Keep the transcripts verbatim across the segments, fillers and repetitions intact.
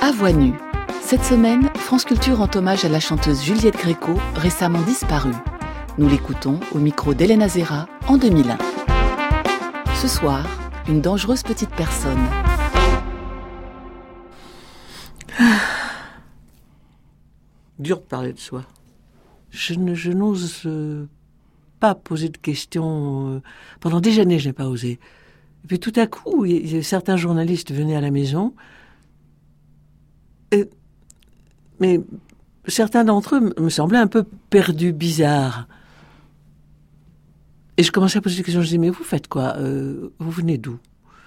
À voix nue. Cette semaine, France Culture rend hommage à la chanteuse Juliette Gréco, récemment disparue. Nous l'écoutons au micro d'Hélène Azera en deux mille un. Ce soir, une dangereuse petite personne. Dur de parler de soi. Je, ne, je n'ose euh, pas poser de questions. Euh, pendant des années, je n'ai pas osé. Et puis tout à coup, y, y, certains journalistes venaient à la maison. Et, mais certains d'entre eux me semblaient un peu perdus, bizarres. Et je commençais à poser des questions. Je disais, mais vous faites quoi euh, Vous venez d'où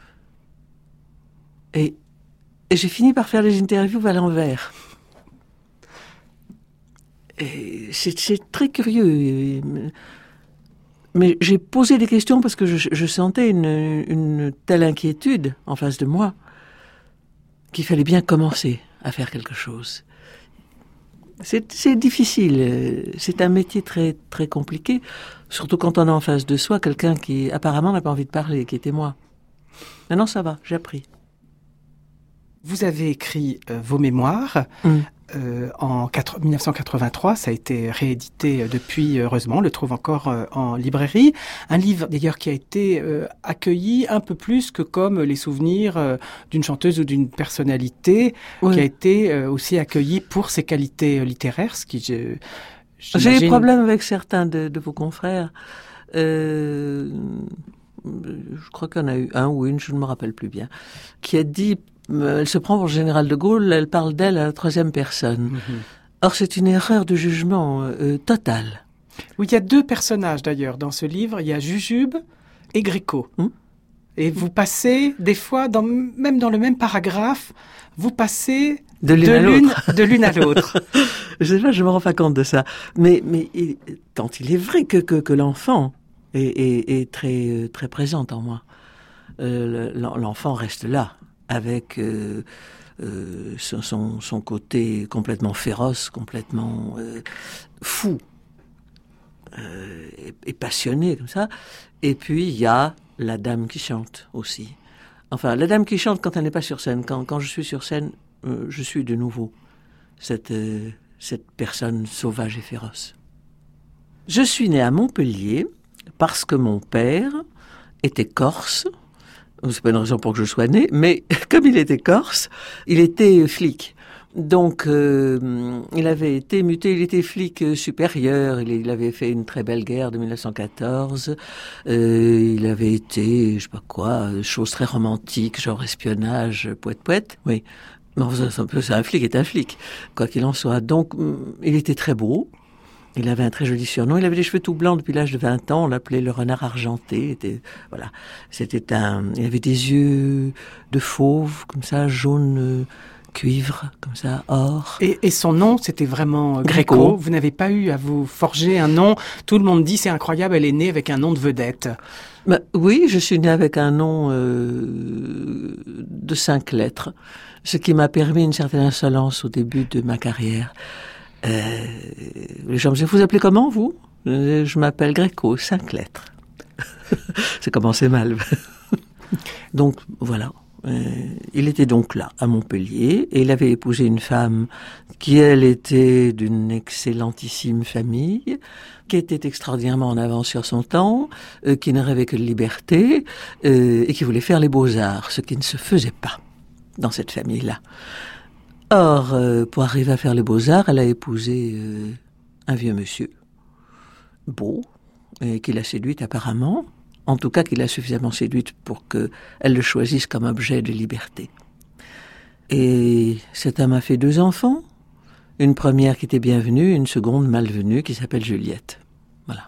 et, et j'ai fini par faire les interviews à l'envers. Et c'est, c'est très curieux. Mais j'ai posé des questions parce que je, je sentais une, une telle inquiétude en face de moi qu'il fallait bien commencer à faire quelque chose. C'est, c'est difficile. C'est un métier très, très compliqué, surtout quand on a en face de soi quelqu'un qui apparemment n'a pas envie de parler, qui était moi. Maintenant, ça va, j'ai appris. Vous avez écrit euh, vos mémoires mmh. euh, en dix-neuf cent quatre-vingt-trois. Ça a été réédité depuis, heureusement, on le trouve encore euh, en librairie. Un livre, d'ailleurs, qui a été euh, accueilli un peu plus que comme les souvenirs euh, d'une chanteuse ou d'une personnalité, oui. qui a été euh, aussi accueilli pour ses qualités euh, littéraires. Ce qui, je, J'ai des problèmes avec certains de, de vos confrères. Euh, je crois qu'il y en a eu un ou une, je ne me rappelle plus bien, qui a dit... Elle se prend pour le général de Gaulle, elle parle d'elle à la troisième personne. Mm-hmm. Or, c'est une erreur de jugement euh, totale. Oui, il y a deux personnages d'ailleurs dans ce livre. Il y a Jujube et Gréco. Mm. Et vous passez, des fois, dans, même dans le même paragraphe, vous passez de l'une, de à, l'une, l'autre. de l'une à l'autre. Je sais pas, je me rends pas compte de ça. Mais, mais tant il est vrai que, que, que l'enfant est, est, est très, très présente en moi. Euh, l'enfant reste là. Avec euh, euh, son, son côté complètement féroce, complètement euh, fou euh, et, et passionné comme ça. Et puis il y a la dame qui chante aussi. Enfin, la dame qui chante quand elle n'est pas sur scène. Quand, quand je suis sur scène, euh, je suis de nouveau cette, euh, cette personne sauvage et féroce. Je suis née à Montpellier parce que mon père était corse. C'est pas une raison pour que je sois née, mais comme il était corse, il était flic. Donc, euh, il avait été muté, il était flic supérieur, il, il avait fait une très belle guerre de dix-neuf cent quatorze, euh, il avait été, je sais pas quoi, chose très romantique, genre espionnage, poète-poète, oui. Non, c'est un flic est un flic, quoi qu'il en soit. Donc, il était très beau. Il avait un très joli surnom. Il avait les cheveux tout blancs depuis l'âge de vingt ans. On l'appelait le renard argenté. Il était, voilà. C'était un, il avait des yeux de fauve, comme ça, jaune euh, cuivre, comme ça, or. Et, et son nom, c'était vraiment Gréco. Gréco. Vous n'avez pas eu à vous forger un nom. Tout le monde dit, c'est incroyable, elle est née avec un nom de vedette. Bah, oui, je suis née avec un nom euh, de cinq lettres, ce qui m'a permis une certaine insolence au début de ma carrière. Euh, les gens me disaient, vous appelez comment, vous? Je m'appelle Gréco, cinq lettres. C'est commencé mal. Donc, voilà. Euh, il était donc là, à Montpellier, et il avait épousé une femme qui, elle, était d'une excellentissime famille, qui était extraordinairement en avance sur son temps, euh, qui ne rêvait que de liberté, euh, et qui voulait faire les beaux-arts, ce qui ne se faisait pas dans cette famille-là. Or, euh, pour arriver à faire les beaux-arts, elle a épousé euh, un vieux monsieur, beau, et qui l'a séduite apparemment, en tout cas qui l'a suffisamment séduite pour qu'elle le choisisse comme objet de liberté. Et cet homme a fait deux enfants, une première qui était bienvenue, une seconde malvenue qui s'appelle Juliette. Voilà.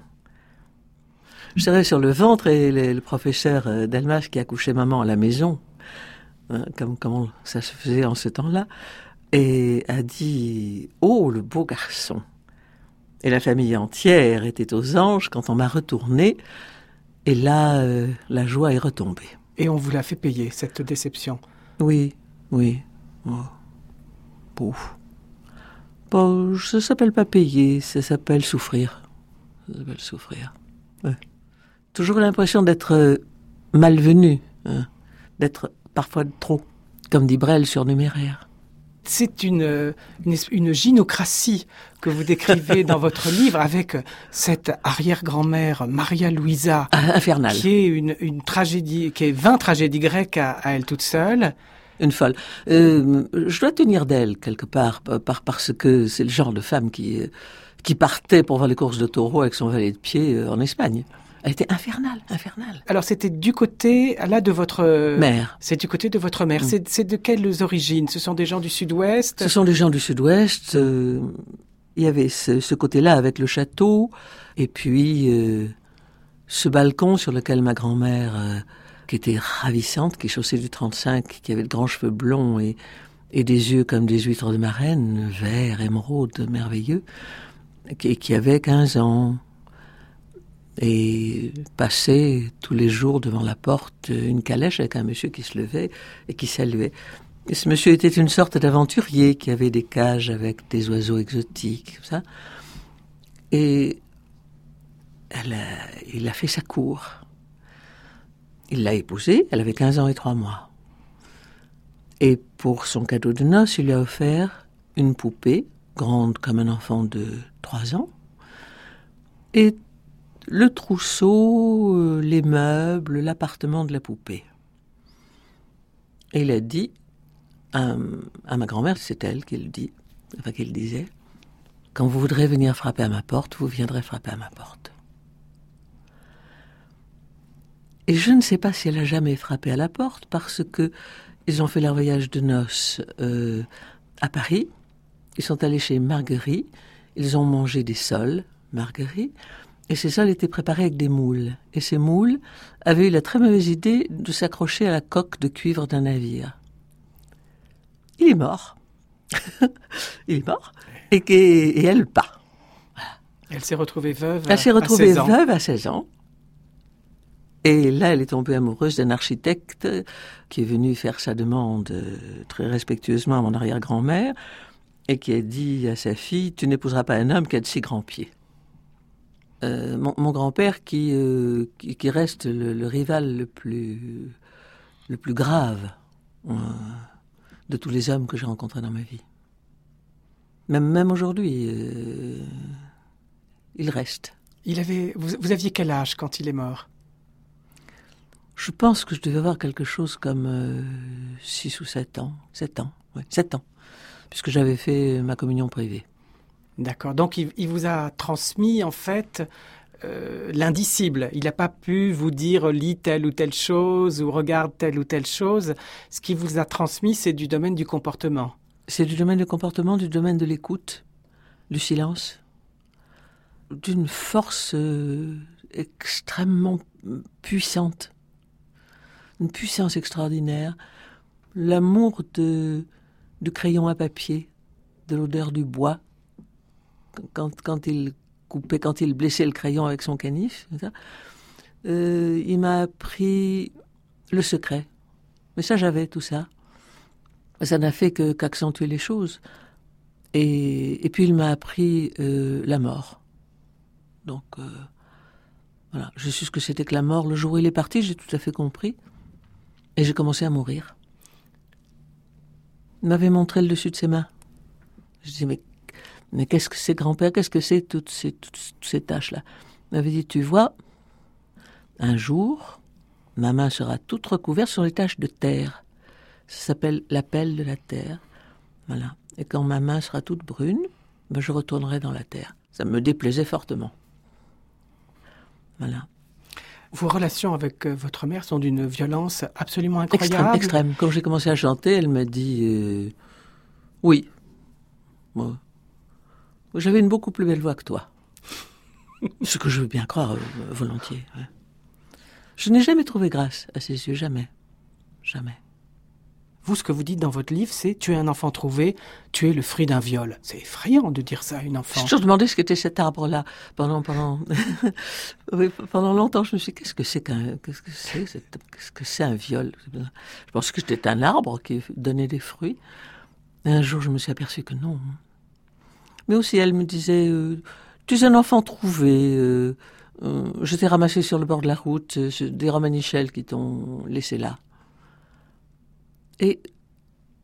Je serais sur le ventre et le, le professeur Delmas qui accouchait maman à la maison, Hein, comme comment ça se faisait en ce temps-là, et a dit « Oh, le beau garçon !» Et la famille entière était aux anges quand on m'a retournée, et là, euh, la joie est retombée. Et on vous l'a fait payer, cette déception? Oui, oui. Oh. Pouf. Bon, ça s'appelle pas payer, ça s'appelle souffrir. Ça s'appelle souffrir. Ouais. Toujours l'impression d'être euh, malvenu, hein, d'être parfois trop, comme dit Brel, surnuméraire. c'est une, une, une gynocratie que vous décrivez dans votre livre avec cette arrière-grand-mère Maria Luisa. Infernale. Qui est une, une tragédie, qui est vingt tragédies grecques à, à elle toute seule. Une folle. Euh, je dois tenir d'elle quelque part, par, parce que c'est le genre de femme qui, qui partait pour voir les courses de taureaux avec son valet de pied en Espagne. Elle était infernale, infernale. Alors c'était du côté, là, de votre... Mère. C'est du côté de votre mère. Mmh. C'est, c'est de quelles origines? Ce sont des gens du Sud-Ouest? Ce sont des gens du Sud-Ouest. Euh, il y avait ce, ce côté-là avec le château, et puis euh, ce balcon sur lequel ma grand-mère, euh, qui était ravissante, qui chaussait du trente-cinq, qui avait de grands cheveux blonds et, et des yeux comme des huîtres de marraine, verts, émeraude, merveilleux, qui, qui avait quinze ans. Et passait tous les jours devant la porte une calèche avec un monsieur qui se levait et qui saluait. Et ce monsieur était une sorte d'aventurier qui avait des cages avec des oiseaux exotiques, tout ça. Et elle a, il a fait sa cour. Il l'a épousée, elle avait quinze ans et trois mois. Et pour son cadeau de noces, il lui a offert une poupée, grande comme un enfant de trois ans, et le trousseau, euh, les meubles, l'appartement de la poupée. Et il a dit à, à ma grand-mère, c'est elle qui le dit, enfin qui le disait, quand vous voudrez venir frapper à ma porte, vous viendrez frapper à ma porte. Et je ne sais pas si elle a jamais frappé à la porte, parce que ils ont fait leur voyage de noces euh, à Paris, ils sont allés chez Marguerite, ils ont mangé des sols, Marguerite, et ces sols étaient préparés avec des moules. Et ces moules avaient eu la très mauvaise idée de s'accrocher à la coque de cuivre d'un navire. Il est mort. Il est mort. Et, et, et elle pas. Voilà. Elle s'est retrouvée veuve Elle s'est retrouvée à seize ans. veuve à seize ans. Et là, elle est tombée amoureuse d'un architecte qui est venu faire sa demande très respectueusement à mon arrière-grand-mère et qui a dit à sa fille, tu n'épouseras pas un homme qui a de si grands pieds. Euh, mon, mon grand-père qui, euh, qui, qui reste le, le rival le plus, le plus grave euh, de tous les hommes que j'ai rencontrés dans ma vie. Même, même aujourd'hui, euh, il reste. Il avait, vous, vous aviez quel âge quand il est mort? Je pense que je devais avoir quelque chose comme euh, six ou sept ans. sept ans, oui, sept ans, puisque j'avais fait ma communion privée. D'accord. Donc, il, il vous a transmis, en fait, euh, l'indicible. Il n'a pas pu vous dire « lis telle ou telle chose » ou « regarde telle ou telle chose ». Ce qu'il vous a transmis, c'est du domaine du comportement. C'est du domaine du comportement, du domaine de l'écoute, du silence, d'une force euh, extrêmement puissante, une puissance extraordinaire, l'amour de, du crayon à papier, de l'odeur du bois, Quand, quand il coupait, quand il blessait le crayon avec son canif, ça, euh, il m'a appris le secret. Mais ça, j'avais tout ça. Ça n'a fait que, qu'accentuer les choses. Et, et puis, il m'a appris euh, la mort. Donc, euh, voilà. Je sais ce que c'était que la mort. Le jour où il est parti, j'ai tout à fait compris. Et j'ai commencé à mourir. Il m'avait montré le dessus de ses mains. Je disais, mais Mais qu'est-ce que c'est, grand-père? Qu'est-ce que c'est, toutes ces, toutes, toutes ces tâches-là? Il m'avait dit, tu vois, un jour, ma main sera toute recouverte sur les taches de terre. Ça s'appelle l'appel de la terre. Voilà. Et quand ma main sera toute brune, ben je retournerai dans la terre. Ça me déplaisait fortement. Voilà. Vos relations avec votre mère sont d'une violence absolument incroyable. Extrême, extrême. Quand j'ai commencé à chanter, elle m'a dit, euh, oui. Moi, j'avais une beaucoup plus belle voix que toi. Ce que je veux bien croire, euh, volontiers. Ouais. Je n'ai jamais trouvé grâce à ses yeux, jamais. Jamais. Vous, ce que vous dites dans votre livre, c'est « tu es un enfant trouvé, tu es le fruit d'un viol ». C'est effrayant de dire ça à une enfant. J'ai toujours demandé ce qu'était cet arbre-là. Pendant, pendant, oui, pendant longtemps, je me suis dit, qu'est-ce que c'est qu'un, qu'est-ce que c'est, cette, qu'est-ce que c'est un viol? Je pensais que c'était un arbre qui donnait des fruits. Et un jour, je me suis aperçue que non. Mais aussi, elle me disait, euh, tu es un enfant trouvé, euh, euh, je t'ai ramassé sur le bord de la route, euh, des romanichels qui t'ont laissé là. Et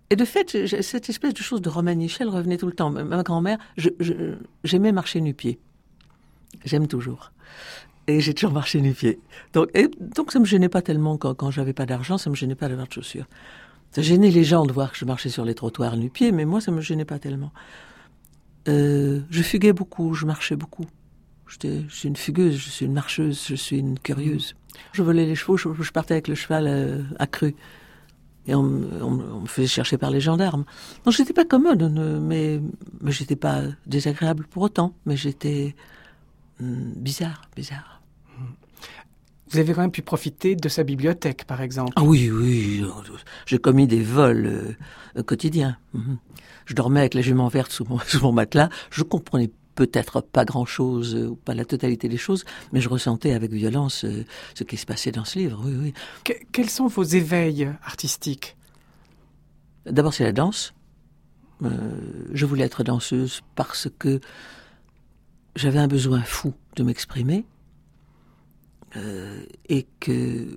Et de fait, cette espèce de chose de romanichel revenait tout le temps. Ma grand-mère, je, je, j'aimais marcher nu-pied. J'aime toujours. Et j'ai toujours marché nu-pied. Donc, et, donc ça me gênait pas tellement quand, quand j'avais pas d'argent, ça me gênait pas d'avoir de chaussures. Ça gênait les gens de voir que je marchais sur les trottoirs nu-pied, mais moi, ça me gênais pas tellement. Euh, je fuguais beaucoup, je marchais beaucoup. J'étais, je suis une fugueuse, je suis une marcheuse, je suis une curieuse. Je volais les chevaux, je, je partais avec le cheval euh, accru. Et on, on, on me faisait chercher par les gendarmes. Non, j'étais pas commode, mais, mais j'étais pas désagréable pour autant. Mais j'étais hum, bizarre, bizarre. Vous avez quand même pu profiter de sa bibliothèque, par exemple. Ah oui, oui. J'ai commis des vols euh, quotidiens. Mmh. Je dormais avec la jument verte sous mon, sous mon matelas. Je comprenais peut-être pas grand-chose, ou pas la totalité des choses, mais je ressentais avec violence euh, ce qui se passait dans ce livre, oui, oui. Que, quels sont vos éveils artistiques ? D'abord, c'est la danse. Euh, je voulais être danseuse parce que j'avais un besoin fou de m'exprimer euh, et que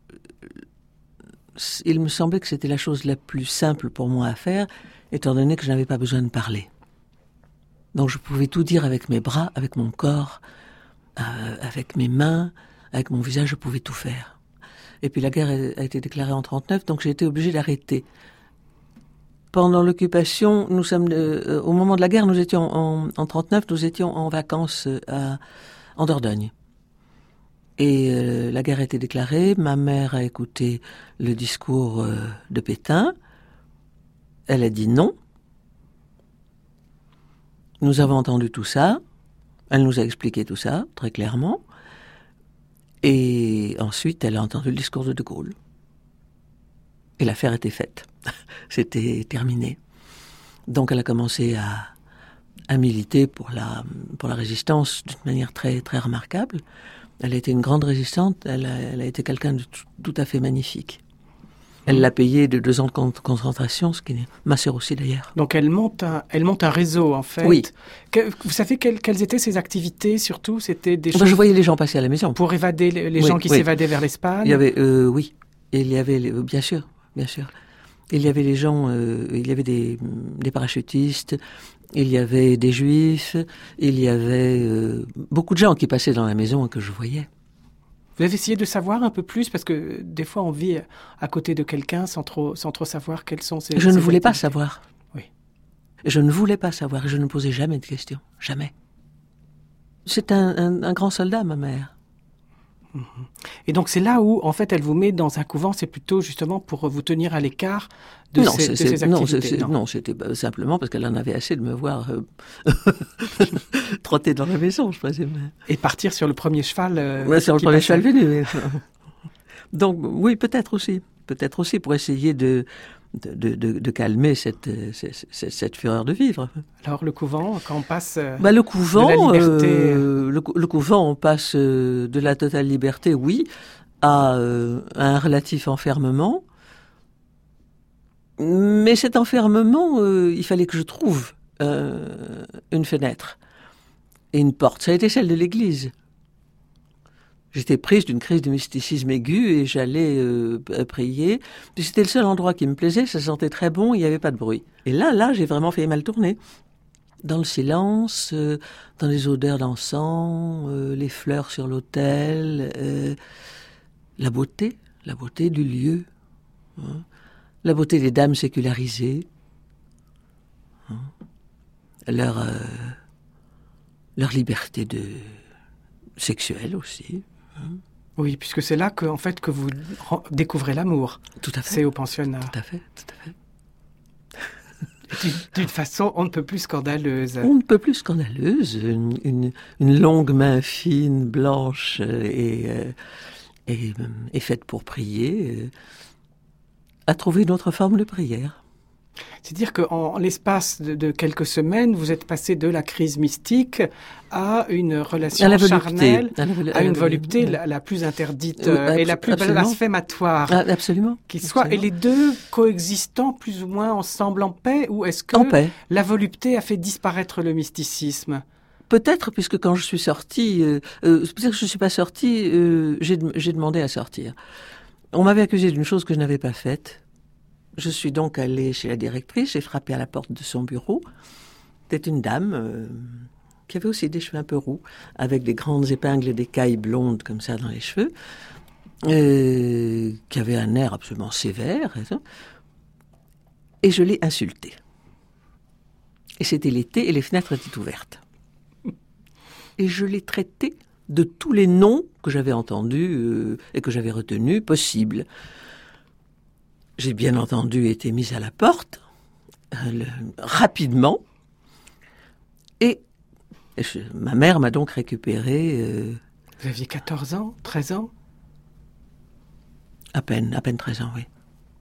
il me semblait que c'était la chose la plus simple pour moi à faire, étant donné que je n'avais pas besoin de parler. Donc je pouvais tout dire avec mes bras, avec mon corps, euh, avec mes mains, avec mon visage, je pouvais tout faire. Et puis la guerre a été déclarée en trente-neuf, donc j'ai été obligée d'arrêter. Pendant l'occupation, nous sommes euh, au moment de la guerre, nous étions en, en trente-neuf, nous étions en vacances à, en Dordogne. Et euh, la guerre a été déclarée, ma mère a écouté le discours euh, de Pétain, elle a dit non. Nous avons entendu tout ça, elle nous a expliqué tout ça, très clairement, et ensuite elle a entendu le discours de De Gaulle. Et l'affaire était faite, c'était terminé. Donc elle a commencé à, à militer pour la, pour la résistance d'une manière très, très remarquable. Elle a été une grande résistante, elle a, elle a été quelqu'un de tout, tout à fait magnifique. Elle l'a payé de deux ans de concentration, ce qui est ma sœur aussi d'ailleurs. Donc elle monte un, elle monte un réseau en fait. Oui. Que, vous savez quelles, quelles étaient ses activités surtout? C'était des enfin, choses. Je voyais les gens passer à la maison. Pour évader les, les oui, gens qui oui. s'évadaient vers l'Espagne. Il y avait, euh, oui, il y avait, bien sûr, bien sûr. Il y avait les gens, euh, il y avait des, des parachutistes, il y avait des juifs, il y avait euh, beaucoup de gens qui passaient dans la maison et que je voyais. Vous avez essayé de savoir un peu plus, parce que des fois on vit à côté de quelqu'un sans trop, sans trop savoir quelles sont ses... Je ne ses voulais activités. pas savoir. Oui. Je ne voulais pas savoir, je ne posais jamais de questions, jamais. C'est un, un, un grand soldat, ma mère. Et donc c'est là où, en fait, elle vous met dans un couvent, c'est plutôt justement pour vous tenir à l'écart de, non, ces, de c'est, ces non, activités. c'est, non, non, c'était simplement parce qu'elle en avait assez de me voir euh, trotter dans la maison, je présume. Et partir sur le premier cheval. Euh, ouais, sur le premier passait. cheval venu. Oui. Donc oui, peut-être aussi, peut-être aussi pour essayer de de, de, de calmer cette, cette, cette, cette fureur de vivre. Alors le couvent, quand on passe euh, bah, le couvent, de la liberté... euh, le, le couvent, on passe euh, de la totale liberté, oui, à, euh, à un relatif enfermement. Mais cet enfermement, euh, il fallait que je trouve euh, une fenêtre et une porte. Ça a été celle de l'église. J'étais prise d'une crise de mysticisme aigu et j'allais euh, prier. Puis c'était le seul endroit qui me plaisait, ça sentait très bon, il n'y avait pas de bruit. Et là, là, j'ai vraiment fait mal tourner. Dans le silence, euh, dans les odeurs d'encens, euh, les fleurs sur l'autel, euh, la beauté, la beauté du lieu, hein, la beauté des dames sécularisées, hein, leur, euh, leur liberté de sexuelle aussi. Oui, puisque c'est là que, en fait, que vous découvrez l'amour. Tout à fait. C'est au pensionnat. Tout à fait, tout à fait. D'une, d'une façon on ne peut plus scandaleuse. On ne peut plus scandaleuse. Une, une, une longue main fine, blanche et, euh, et, et faite pour prier euh, a trouvé une autre forme de prière. C'est-à-dire qu'en l'espace de, de quelques semaines, vous êtes passé de la crise mystique à une relation à charnelle, à, la, à, à une volupté la, la plus interdite euh, euh, et la plus absolument. blasphématoire. Ah, absolument. Qui soit, absolument. Et les deux coexistant plus ou moins ensemble en paix, ou est-ce que en paix. La volupté a fait disparaître le mysticisme? Peut-être, puisque quand je suis sortie, euh, euh, c'est pour ça que je ne suis pas sortie, euh, j'ai, j'ai demandé à sortir. On m'avait accusé d'une chose que je n'avais pas faite. je suis donc allée chez la directrice, j'ai frappé à la porte de son bureau. C'était une dame euh, qui avait aussi des cheveux un peu roux, avec des grandes épingles et des cailles blondes comme ça dans les cheveux, euh, qui avait un air absolument sévère. Et, et je l'ai insultée. Et c'était l'été et les fenêtres étaient ouvertes. Et je l'ai traitée de tous les noms que j'avais entendus euh, et que j'avais retenus possibles. J'ai bien entendu été mise à la porte, euh, le, rapidement, et, et je, ma mère m'a donc récupéré... Euh, Vous aviez quatorze ans, treize ans? À peine, à peine treize ans, oui.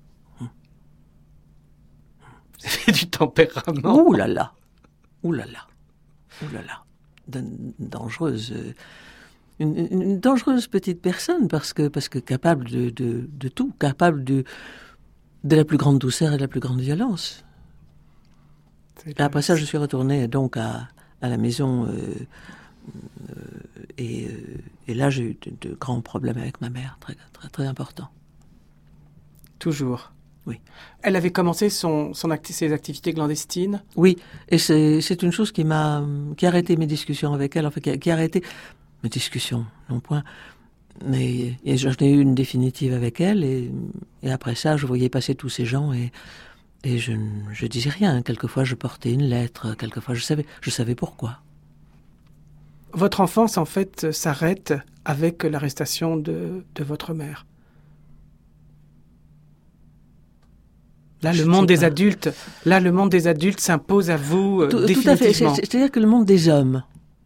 Vous avez du tempérament. Ouh là là, ouh là là, ouh là là, une dangereuse... Euh, Une, une dangereuse petite personne, parce que, parce que capable de, de, de tout, capable de, de la plus grande douceur et de la plus grande violence. Et après ça, je suis retournée donc à, à la maison, euh, euh, et, euh, et là, j'ai eu de, de grands problèmes avec ma mère, très, très, très importants. Toujours? Oui. Elle avait commencé son, son acti- ses activités clandestines? Oui, et c'est, c'est une chose qui m'a, qui a arrêté mes discussions avec elle, enfin, qui a, qui a arrêté... mes discussions, non point. Mais et j'en ai eu une définitive avec elle, et, et après ça, je voyais passer tous ces gens, et, et je ne disais rien. Quelquefois, je portais une lettre, quelquefois, je savais, je savais pourquoi. Votre enfance, en fait, s'arrête avec l'arrestation de, de votre mère. Là, Je le monde sais des pas. adultes, là, le monde des adultes s'impose à vous euh, Tout, tout définitivement. à fait. C'est, c'est-à-dire que le monde des hommes,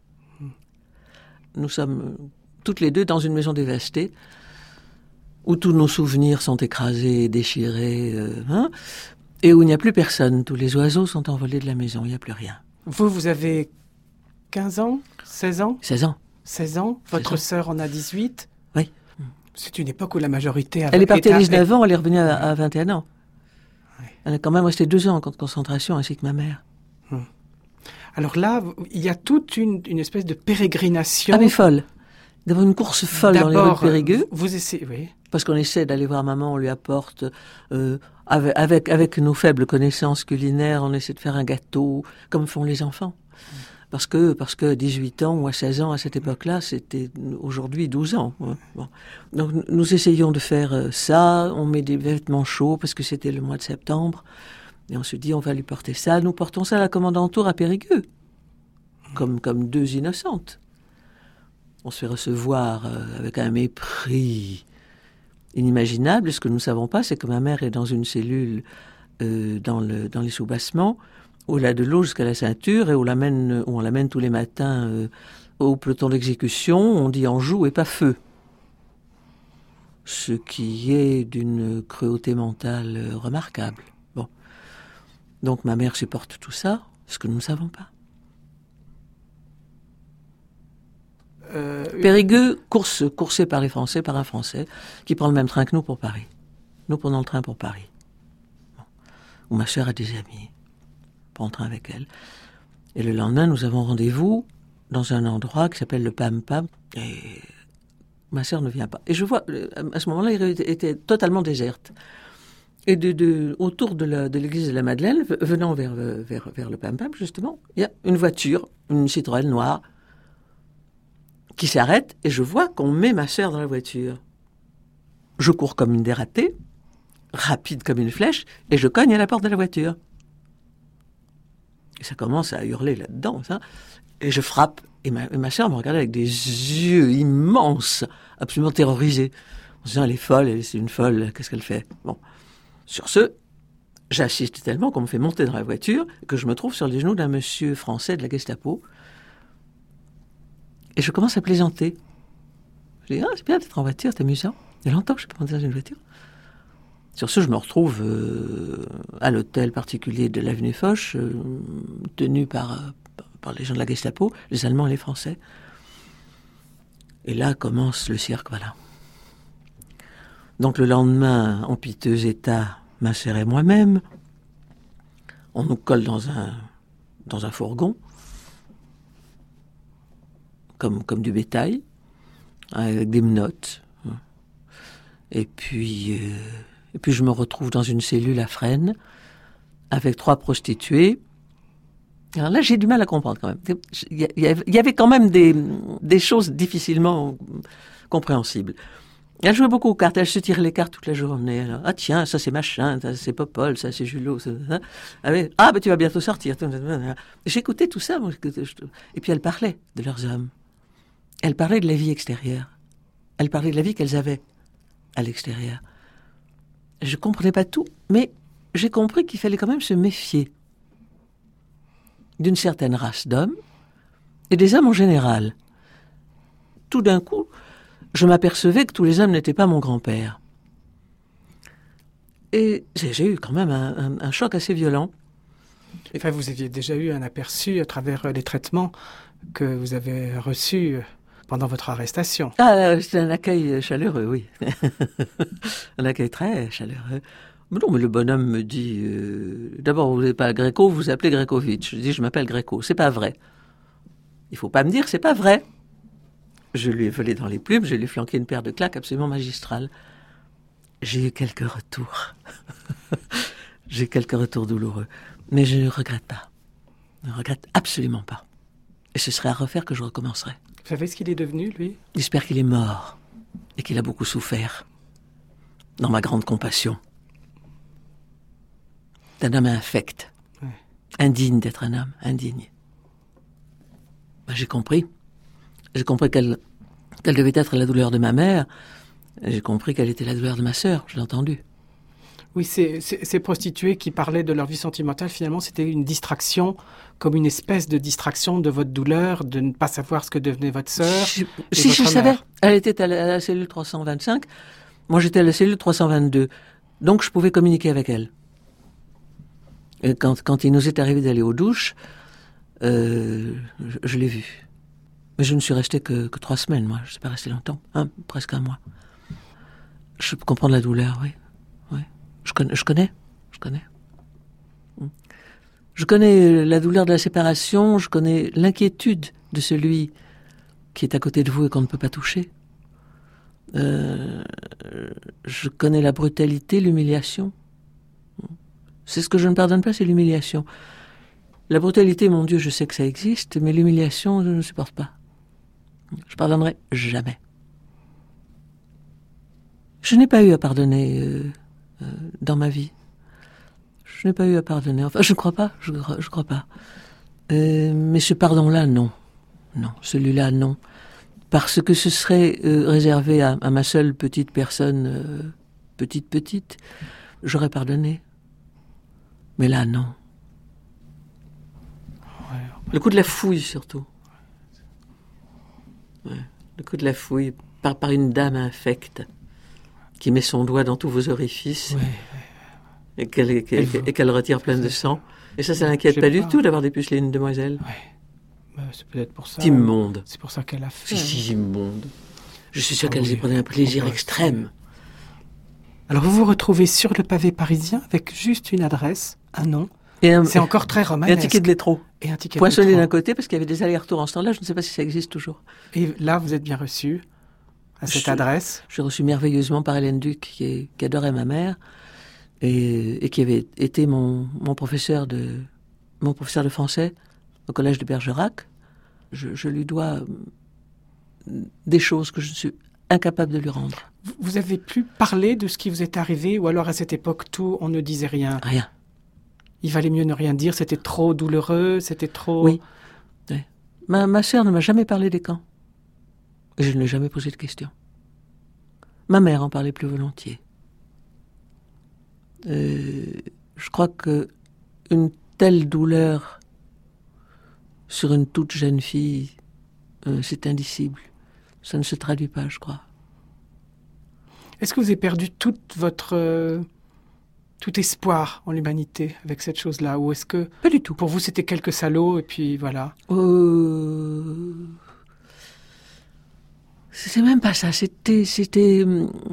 nous sommes toutes les deux dans une maison dévastée, où tous nos souvenirs sont écrasés, déchirés, euh, hein, et où il n'y a plus personne. Tous les oiseaux sont envolés de la maison, il n'y a plus rien. Vous, vous avez quinze ans, seize ans, seize ans. seize ans. Votre ans. sœur en a dix-huit. Oui. C'est une époque où la majorité avait Elle est partie été- à dix-neuf ans, elle est revenue à, à vingt et un ans. Oui. Elle a quand même resté deux ans en camp de concentration, ainsi que ma mère. Alors là, il y a toute une, une espèce de pérégrination. Ah mais folle. D'avoir une course folle dans les rues de Périgueux, vous, vous essayez, oui. parce qu'on essaie d'aller voir maman, on lui apporte, euh, avec, avec, avec nos faibles connaissances culinaires, on essaie de faire un gâteau, comme font les enfants. Mm. Parce que, parce que dix-huit ans ou à seize ans, à cette époque-là, c'était aujourd'hui douze ans. Hein. Bon. Donc nous essayons de faire ça, on met des vêtements chauds, parce que c'était le mois de septembre, et on se dit, on va lui porter ça. Nous portons ça à la commandanture à Périgueux, comme, comme deux innocentes. On se fait recevoir euh, avec un mépris inimaginable. Et ce que nous ne savons pas, c'est que ma mère est dans une cellule euh, dans, le, dans les sous-bassements, où elle a de l'eau jusqu'à la ceinture, et où on l'amène, où on l'amène tous les matins euh, au peloton d'exécution. On dit en joue et pas feu. Ce qui est d'une cruauté mentale euh, remarquable. Bon. Donc ma mère supporte tout ça, ce que nous ne savons pas. Euh, Périgueux, course, coursé par les Français, par un Français, qui prend le même train que nous pour Paris. Nous prenons le train pour Paris. Bon. Où ma sœur a des amis. On prend le train avec elle. Et le lendemain, nous avons rendez-vous dans un endroit qui s'appelle le Pam Pam. Et ma sœur ne vient pas. Et je vois, à ce moment-là, il était totalement déserte. Et de, de, autour de, la, de l'église de la Madeleine, venant vers, vers, vers le Pam Pam, justement, il y a une voiture, une Citroën noire, qui s'arrête, et je vois qu'on met ma sœur dans la voiture. Je cours comme une dératée, rapide comme une flèche, et je cogne à la porte de la voiture. Et ça commence à hurler là-dedans, ça. Et je frappe, et ma, et ma sœur me regarde avec des yeux immenses, absolument terrorisés. En se disant, elle est folle, elle, c'est une folle, qu'est-ce qu'elle fait? Bon. Sur ce, j'assiste tellement qu'on me fait monter dans la voiture, que je me trouve sur les genoux d'un monsieur français de la Gestapo. Et je commence à plaisanter. Je dis, ah, c'est bien d'être en voiture, c'est amusant. Il y a longtemps que je ne suis pas montée dans une voiture. Sur ce, je me retrouve euh, à l'hôtel particulier de l'avenue Foch, euh, tenu par, euh, par les gens de la Gestapo, les Allemands et les Français. Et là commence le cirque, voilà. Donc le lendemain, en piteux état, ma sœur et moi-même, on nous colle dans un, dans un fourgon, Comme, comme du bétail, avec des menottes. Et puis, euh, Et puis je me retrouve dans une cellule à Fresnes, avec trois prostituées. Alors là, j'ai du mal à comprendre quand même. Il y avait quand même des, des choses difficilement compréhensibles. Elle jouait beaucoup aux cartes, elle se tirait les cartes toute la journée. Alors, ah tiens, ça c'est machin, ça c'est Popol, ça c'est Julot. Ça, ça. Ah ben tu vas bientôt sortir. J'écoutais tout ça. Et puis elle parlait de leurs hommes. Elle parlait de la vie extérieure. Elle parlait de la vie qu'elles avaient à l'extérieur. Je comprenais pas tout, mais j'ai compris qu'il fallait quand même se méfier d'une certaine race d'hommes et des hommes en général. Tout d'un coup, je m'apercevais que tous les hommes n'étaient pas mon grand-père. Et j'ai eu quand même un, un, un choc assez violent. Enfin, vous aviez déjà eu un aperçu à travers les traitements que vous avez reçus pendant votre arrestation. Ah, c'était un accueil chaleureux, oui. Un accueil très chaleureux. Mais non, mais le bonhomme me dit, euh, d'abord, vous n'êtes pas Gréco, vous vous appelez Grékovitch. Je dis, je m'appelle Gréco. C'est pas vrai. Il faut pas me dire, c'est pas vrai. Je lui ai volé dans les plumes, je lui ai flanqué une paire de claques absolument magistrales. J'ai eu quelques retours. J'ai quelques retours douloureux. Mais je ne regrette pas. Je ne regrette absolument pas. Et ce serait à refaire que je recommencerai. Vous savez ce qu'il est devenu, lui ? J'espère qu'il est mort. Et qu'il a beaucoup souffert. Dans ma grande compassion. C'est un homme infect. Ouais. Indigne d'être un homme. Indigne. Ben, j'ai compris. J'ai compris qu'elle, qu'elle devait être la douleur de ma mère. J'ai compris qu'elle était la douleur de ma sœur. Je l'ai entendu. Oui, ces, ces, ces prostituées qui parlaient de leur vie sentimentale, finalement, c'était une distraction, comme une espèce de distraction de votre douleur, de ne pas savoir ce que devenait votre sœur. Je, si votre je savais, elle était à la, à la cellule trois cent vingt-cinq, moi j'étais à la cellule trois cent vingt-deux, donc je pouvais communiquer avec elle. Et quand, quand il nous est arrivé d'aller aux douches, euh, je, je l'ai vue. Mais je ne suis resté que, que trois semaines, moi. Je ne suis pas resté longtemps, hein, presque un mois. Je peux comprendre la douleur, oui. oui. Je connais, je connais, je connais. Je connais la douleur de la séparation, je connais l'inquiétude de celui qui est à côté de vous et qu'on ne peut pas toucher. Euh, je connais la brutalité, l'humiliation. C'est ce que je ne pardonne pas, c'est l'humiliation. La brutalité, mon Dieu, je sais que ça existe, mais l'humiliation, je ne supporte pas. Je pardonnerai jamais. Je n'ai pas eu à pardonner euh, euh, dans ma vie. Je n'ai pas eu à pardonner. Enfin, je ne crois pas. Je ne crois pas. Euh, mais ce pardon-là, non. Non. Celui-là, non. Parce que ce serait euh, réservé à, à ma seule petite personne, euh, petite, petite, j'aurais pardonné. Mais là, non. Ouais, le coup de la fouille, surtout. Ouais. Le coup de la fouille par, par une dame infecte qui met son doigt dans tous vos orifices. Ouais. Et qu'elle, et, qu'elle, et qu'elle retire plein de sang. Et ça, ça n'inquiète pas, pas du tout d'avoir dépucelé une demoiselle. Oui. Bah, c'est peut-être pour ça. C'est immonde. C'est pour ça qu'elle a fait. C'est si immonde. Je suis sûr ah, qu'elle oui. éprouvé un plaisir extrême. Alors, vous vous retrouvez sur le pavé parisien avec juste une adresse, un nom. Et un, c'est encore très romanesque. Et un ticket de métro. Et un ticket poinçonné de métro. d'un côté parce qu'il y avait des allers-retours en ce temps-là. Je ne sais pas si ça existe toujours. Et là, vous êtes bien reçu à cette je, adresse. Je suis reçu merveilleusement par Hélène Duc, qui, est, qui adorait ma mère. Et, et qui avait été mon, mon professeur de mon professeur de français au collège de Bergerac. Je, je lui dois des choses que je suis incapable de lui rendre. Vous avez pu parler de ce qui vous est arrivé, ou alors à cette époque tout, on ne disait rien? Rien. Il valait mieux ne rien dire, c'était trop douloureux, c'était trop... Oui. oui. Ma, ma sœur ne m'a jamais parlé des camps. Et je ne lui ai jamais posé de questions. Ma mère en parlait plus volontiers. Euh, je crois que une telle douleur sur une toute jeune fille, euh, c'est indicible. Ça ne se traduit pas, je crois. Est-ce que vous avez perdu toute votre euh, tout espoir en l'humanité avec cette chose-là, ou est-ce que pas du tout. Pour vous, c'était quelques salauds et puis voilà. Euh... C'est même pas ça. C'était c'était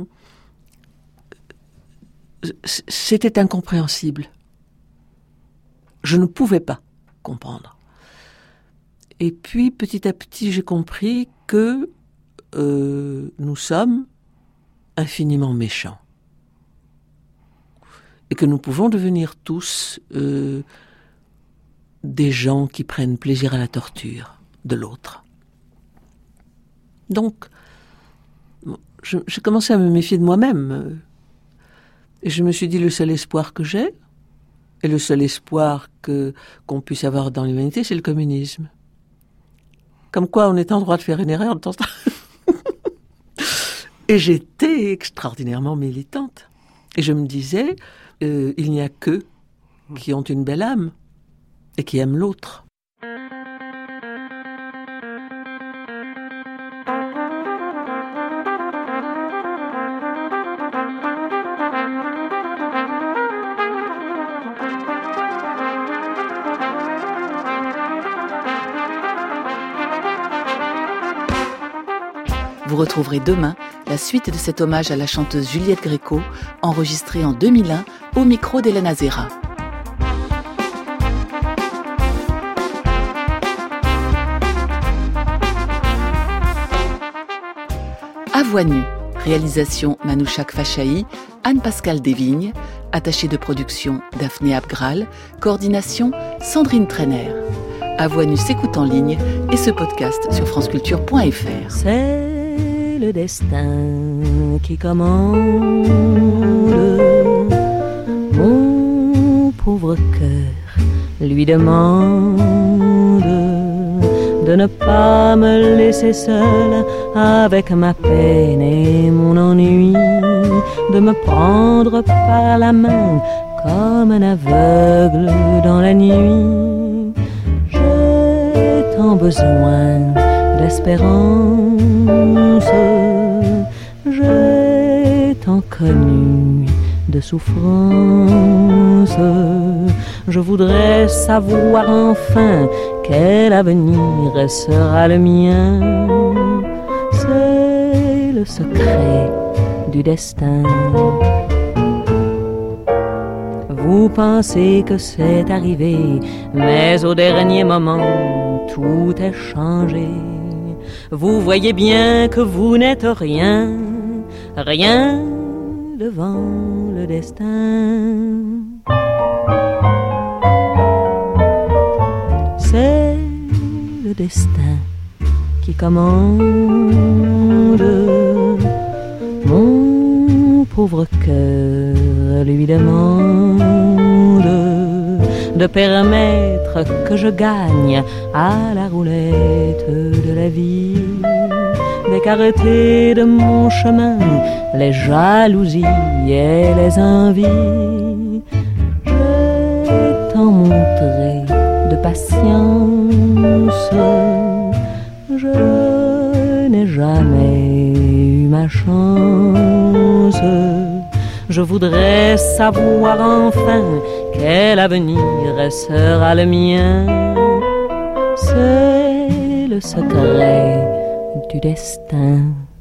C'était incompréhensible. Je ne pouvais pas comprendre. Et puis, petit à petit, j'ai compris que euh, nous sommes infiniment méchants. et que nous pouvons devenir tous euh, des gens qui prennent plaisir à la torture de l'autre. Donc, je, j'ai commencé à me méfier de moi-même. Et je me suis dit, le seul espoir que j'ai, et le seul espoir que, qu'on puisse avoir dans l'humanité, c'est le communisme. Comme quoi, on est en droit de faire une erreur de temps en temps. Et j'étais extraordinairement militante. Et je me disais, euh, il n'y a qu'eux qui ont une belle âme et qui aiment l'autre. Vous retrouverez demain la suite de cet hommage à la chanteuse Juliette Gréco, enregistré en deux mille un au micro d'Hélène Azera. À voix nue, réalisation Manouchak Fachaï, Anne-Pascale Desvignes, attachée de production Daphné Abgral, coordination Sandrine Trainer. À voix nue s'écoute en ligne et ce podcast sur franceculture point f r. C'est le destin qui commande mon pauvre cœur, lui demande de ne pas me laisser seule avec ma peine et mon ennui, de me prendre par la main comme un aveugle dans la nuit. J'ai tant besoin d'espérance, j'ai tant connu de souffrance. Je voudrais savoir enfin quel avenir sera le mien. C'est le secret du destin. Vous pensez que c'est arrivé, mais au dernier moment, tout est changé. Vous voyez bien que vous n'êtes rien, rien devant le destin. C'est le destin qui commande mon pauvre cœur, lui demande de permettre que je gagne à la roulette de la vie, d'écarter de mon chemin les jalousies et les envies. Je t'en montrerai de patience, je n'ai jamais eu ma chance. Je voudrais savoir enfin quel avenir sera le mien. C'est le secret du destin.